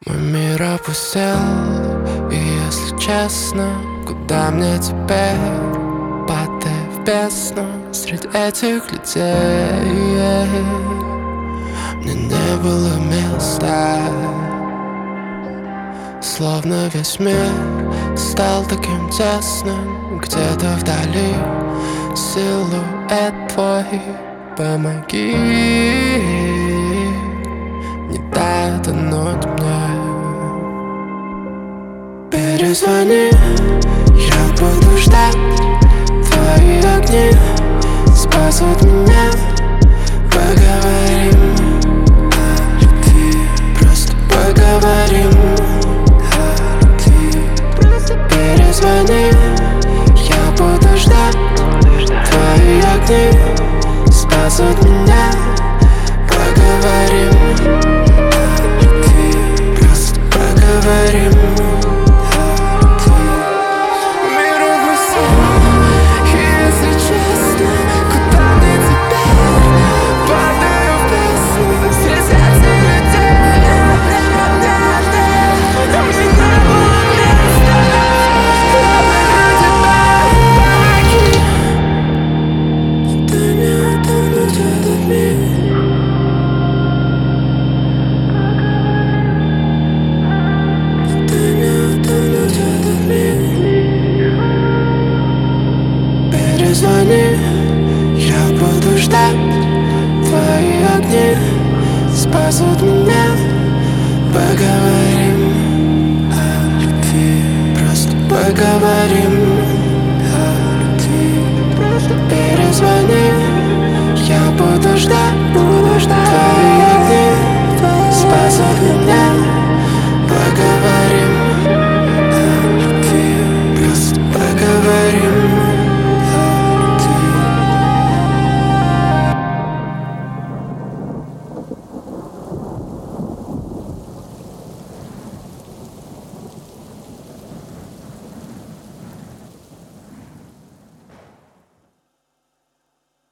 Мой мир опустел, и если честно, куда мне теперь? Падая в бездну среди этих людей. Мне не было места, словно весь мир стал таким тесным. Где-то вдали силуэт твой, помоги, не дай тонуть мне. Перезвони, я буду ждать. Твои огни спасут меня. Поговорим о любви, просто поговорим о любви. Перезвони, я буду ждать. Твои огни спасут меня. Поговорим о любви, просто поговорим. Перезвони, я буду ждать. Твои огни спасут меня. Поговорим о любви, просто поговорим.